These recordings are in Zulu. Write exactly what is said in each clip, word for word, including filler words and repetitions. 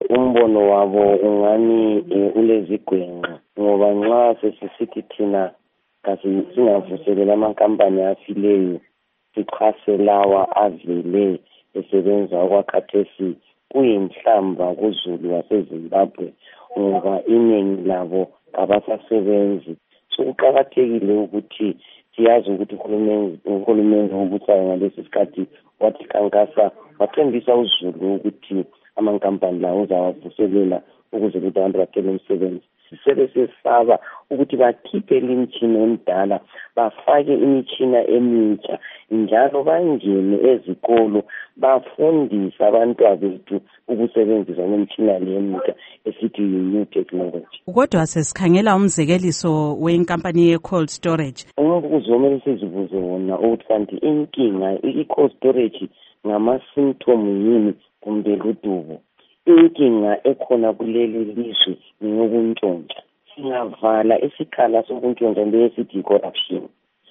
umbono wabo ungani ulezigwenqa ngoba nxa sesisithi thina kasi singavuselela amankampani afileyo sichase lawa avele esebenza okwakhathesi kuyinhlamba kuzulu waseZimbabwe ngoba iningi labo abasasebenzi. So kuqakathekile ukuthi siyazi ukuthi uhulumeni uhulumeni obusayo ngalesi sikhathi wathi kankasa wathembisa uzulu ukuthi amankampani la uzawavuselela ukuze ukuthi abantu bathole umsebenzi. Sisebe sesaba ukuthi bakhiphe imitshina emidala bafake imitshina emitsha njalo bangene ezikolo bafundisa abantwana bethu ukusebenzisa imitshina le emitsha esithi new technology. Kodwa sesikhangela umzekeliso wenkampani ye-cold storage. Umbuzo omele sizibuze wona ukuthi kanti inkinga i-cold storage ngama-symptom yini kumbe ludubo. Inkinga ekhona kuleli lizwe ngokuntshontsha. Singavala isikhala sokuntshontsha lesithi corruption.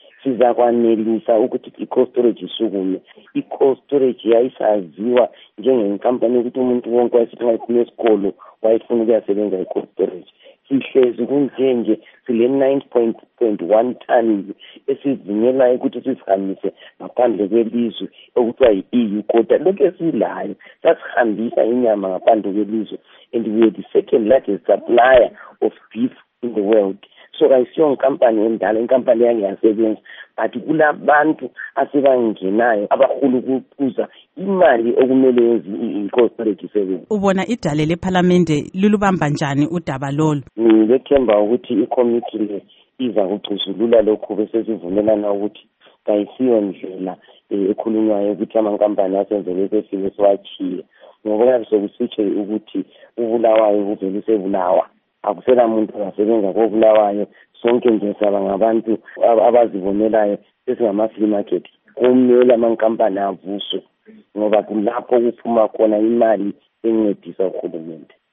Sizakwanelisa ukuthi i-cold storage isukume. I-cold storage yayisaziwa njengenkampani ukuthi umuntu wonke wayesithi wayephuma esikolo wayefuna ukuyasebenza i-cold storage. Sihlezi kunjenje sile nine point one tons esivumelayo ukuthi sisihambise ngaphandle kwelizwe okuthiwa yi-E U quota. Lokhu esilayo sasihambisa inyama ngaphandle kwelizwe and we are the second largest supplier of beef in the world. So ayisiyo nkampani endala, inkampani yangeyasebenza, but kulabantu asebangenayo abahulu ukukuza imali okumele yenze i-cold storage isebenze. Ubona idale leParlamente lulubamba njani udaba lolu? Ngithemba ukuthi i-committee le iza kuxazulula lokho bese sivumelana ukuthi kayisiyo ndlela ekhulunywayo ukuthi amankampani asenzele besifike siwachiye. Ngoba sokusitshe ukuthi ubulawayo kuvele sebulawa. Akusela muntu ongasebenza kobulawayo, sonke nje saba ngabantu abazibonelayo sesingama-free market. Kumele amankampani avuswe ngoba kulapho kuphuma khona imali encedisa uhulumende.